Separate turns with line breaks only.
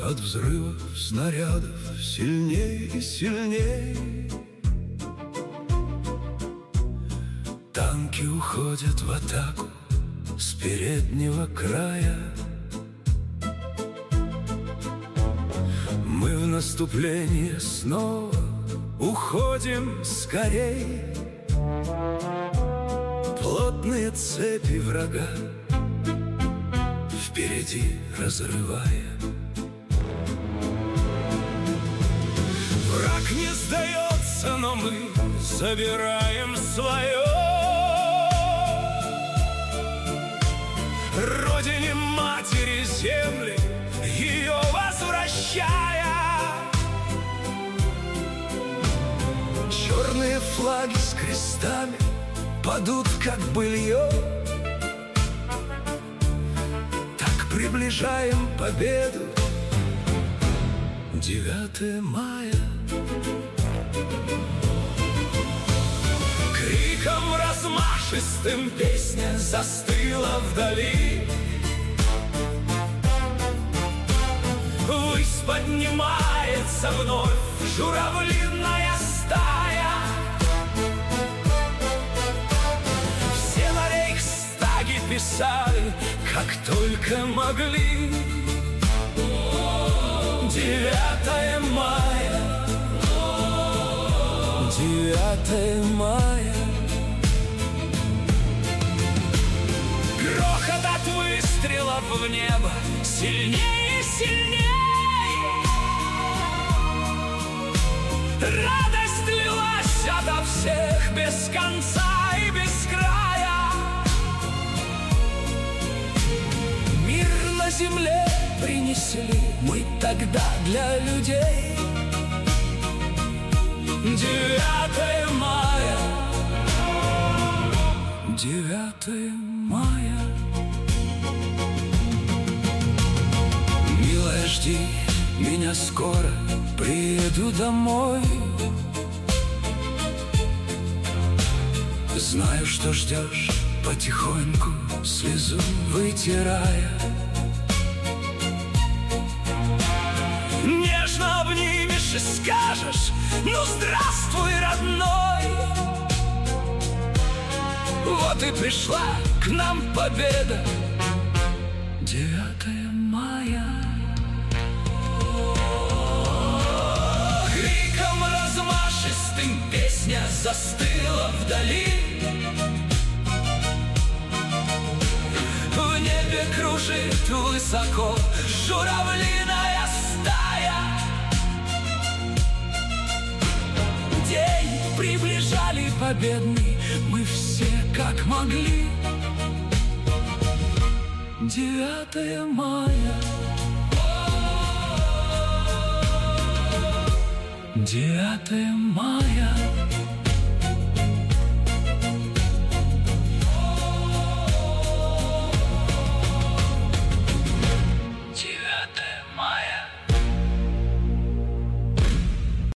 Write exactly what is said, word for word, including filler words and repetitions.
от взрывов снарядов сильней и сильней. Танки уходят в атаку с переднего края. Мы в наступление снова уходим скорей. Плотные цепи врага впереди разрывая. Враг не сдается, но мы забираем свое. Родине матери земли ее возвращая. Черные флаги с крестами падут, как былье. Так приближаем победу. девятое мая. Криком размашистым песня застыла вдали. Ввысь поднимается вновь журавлиная стая. Все на рейхстаге писали, как только могли. Девятое мая, девятое мая. Грохот от выстрелов в небо сильнее и сильнее. Радость лилась ото всех без конца и без края. Мир на земле принесли мы тогда для людей. Девятое мая, девятое мая. Милая, жди меня скоро, приеду домой. Знаю, что ждешь, потихоньку слезу вытирая. Нежно обнимешь и скажешь: ну здравствуй, родной. Вот и пришла к нам победа. Девятое мая. Криком размашистым песня застыла вдали. В небе кружит высоко журавлиная стая. День приближали победный мы все как могли. Девятое мая, девятое мая.